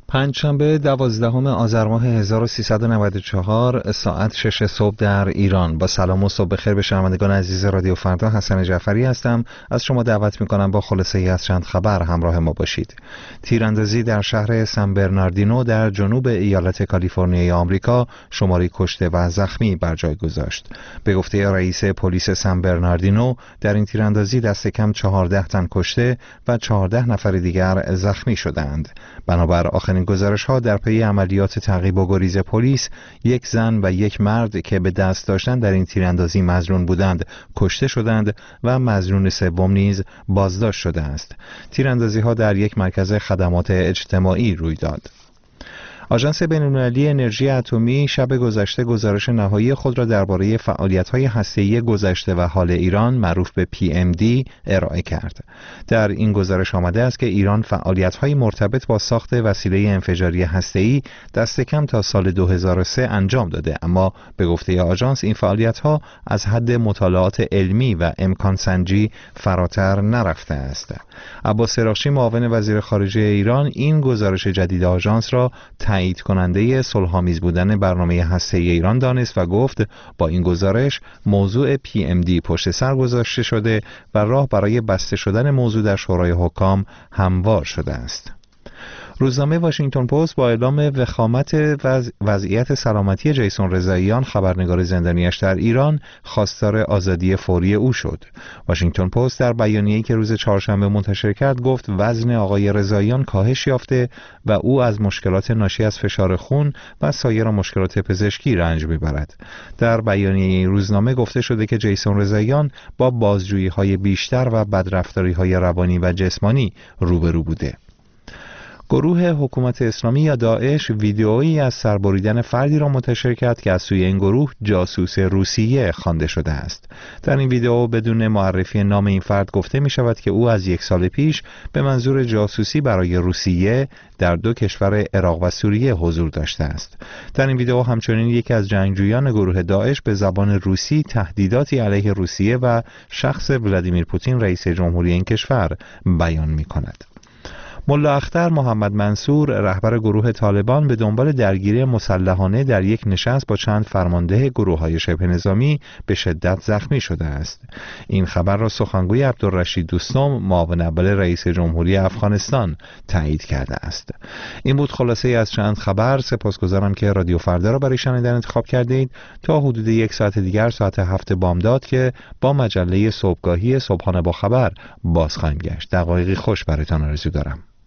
پنجشنبه 12 آذر ماه 1394 ساعت 6 صبح در ایران. با سلام و صبح بخیر به شنوندگان عزیز رادیو فردا، حسن جعفری هستم. از شما دعوت می‌کنم با خلاصه‌ای از چند خبر همراه ما باشید. تیراندازی در شهر سن برناردینو در جنوب ایالت کالیفرنیای آمریکا شماری کشته و زخمی بر جای گذاشت. به گفته رئیس پلیس سن برناردینو، در این تیراندازی دست کم 14 تن کشته و 14 نفر دیگر زخمی شدند. بنابر آخرین گزارش‌ها در پی عملیات تعقیب و گریز پلیس، یک زن و یک مرد که به دست داشتن در این تیراندازی مظنون بودند کشته شدند و مظنون سوم نیز بازداشت شده است. تیراندازی‌ها در یک مرکز خدمات اجتماعی روی داد. آژانس بین‌المللی انرژی اتمی شب گذشته گزارش نهایی خود را درباره فعالیت‌های هسته‌ای گذشته و حال ایران معروف به PMD ارائه کرد. در این گزارش آمده است که ایران فعالیت‌های مرتبط با ساخت وسیله انفجاری هسته‌ای دست کم تا سال 2003 انجام داده، اما به گفته آژانس این فعالیت‌ها از حد مطالعات علمی و امکان سنجی فراتر نرفته است. عباس سراخچی معاون وزیر خارجه ایران این گزارش جدید آژانس را تایید کننده صلح‌آمیز بودن برنامه هسته‌ای ایران دانست و گفت با این گزارش موضوع PMD پشت سر گذاشته شده و راه برای بسته شدن موضوع در شورای حکام هموار شده است. روزنامه واشنگتن پست با اعلام وخامت وضعیت سلامتی جیسون رضاییان، خبرنگار زندانیش در ایران، خواستار آزادی فوری او شد. واشنگتن پست در بیانیه‌ای که روز چهارشنبه منتشر کرد گفت وزن آقای رضاییان کاهش یافته و او از مشکلات ناشی از فشار خون و سایر مشکلات پزشکی رنج می‌برد. در بیانیه این روزنامه گفته شده که جیسون رضاییان با بازجویی‌های بیشتر و بدرفتاری‌های روانی و جسمانی روبرو بوده. گروه حکومت اسلامی یا داعش ویدئویی از سربریدن فردی را منتشر کرد که از سوی این گروه جاسوس روسیه خوانده شده است. در این ویدئو بدون معرفی نام این فرد گفته می شود که او از 1 سال پیش به منظور جاسوسی برای روسیه در 2 کشور عراق و سوریه حضور داشته است. در این ویدئو همچنین یکی از جنگجویان گروه داعش به زبان روسی تهدیداتی علیه روسیه و شخص ولادیمیر پوتین رئیس جمهوری این کشور بیان می کند. ملا اختر محمد منصور رهبر گروه طالبان به دنبال درگیری مسلحانه در یک نشست با چند فرمانده گروه‌های شبه نظامی به شدت زخمی شده است. این خبر را سخنگوی عبدالرشید دوستم معاون اول رئیس جمهوری افغانستان تایید کرده است. این بود خلاصه از چند خبر. سپاسگزارم که رادیو فردا را برای شنیدن انتخاب کردید. تا حدود 1 ساعت دیگر ساعت 7 بامداد که با مجله صبحگاهی صبحانه با خبر باز خواهیم گشت. دقایقی خوش برایتان آرزو دارم.